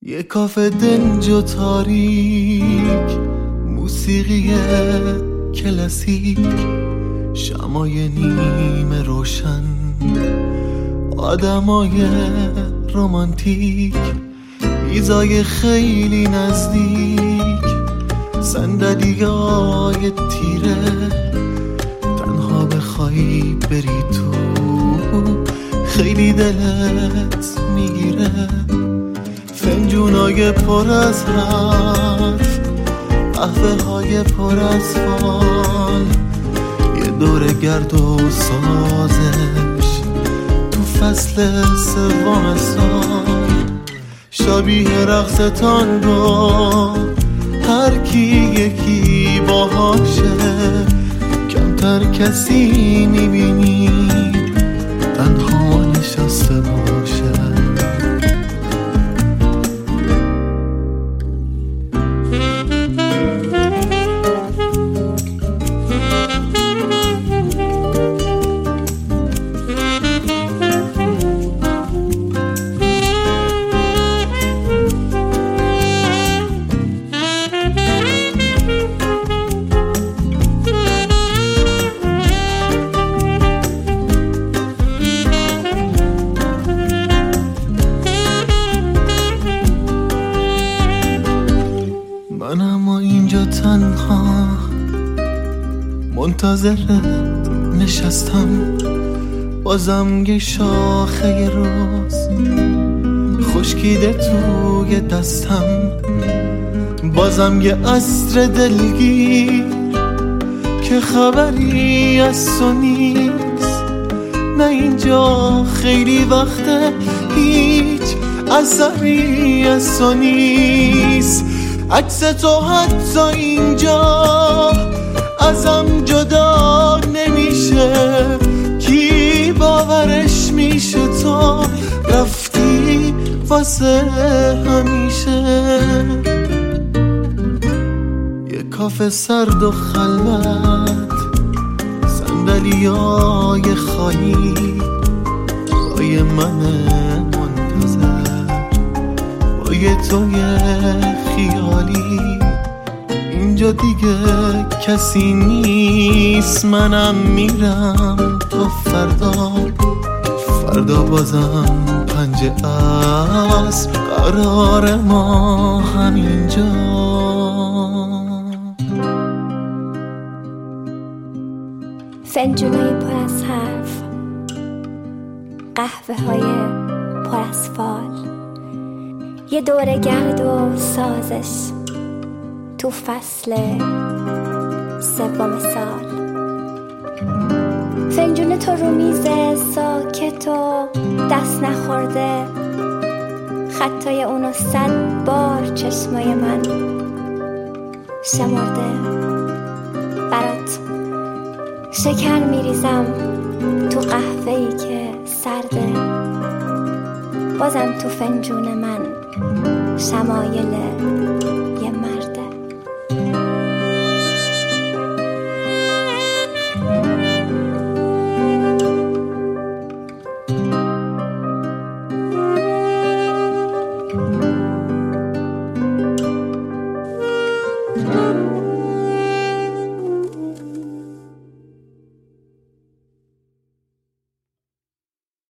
یه کافه دنج و تاریک، موسیقی کلاسیک، شمای نیمه روشن، آدمای رومانتیک، میزای خیلی نزدیک، صندلیای تیره، تنها بخوای بری تو خیلی دلت میگیره، فنجونای پر از حرف، قهوه های پر از فال، یه دور گرد و سازش تو فصل سوم سال، شبیه رقص تانگو، هر کی یکی باهاشه، کمتر کسی میبینی تنها نشسته باشه. من اما اینجا تنها منتظرت نشستم، بازم یه شاخه روز خشکیده توی دستم، بازم یه عصر دلگیر که خبری از تو نیست، نه اینجا خیلی وقته هیچ اثری از تو نیست، عکس تو حتی اینجا ازم جدا نمیشه، کی باورش میشه تو رفتی واسه همیشه. یه کافه سرد و خلوت، صندلیای خالی، پای من منتظر با یه توی خیالی، اینجا دیگه کسی نیست، منم میرم تا فردا بازم 5 عصر قرار ما همینجا. فنجونای پر از حرف، قهوه های پر از فال، یه دوره گرد و سازش تو فصل سوم سال، فنجون تو رو میز ساکت و دست نخورده، خطای اونو 100 بار چشمای من شمرده، برات شکر میریزم تو قهوه‌ای که سرده، بازم تو فنجون من شمایل یه من.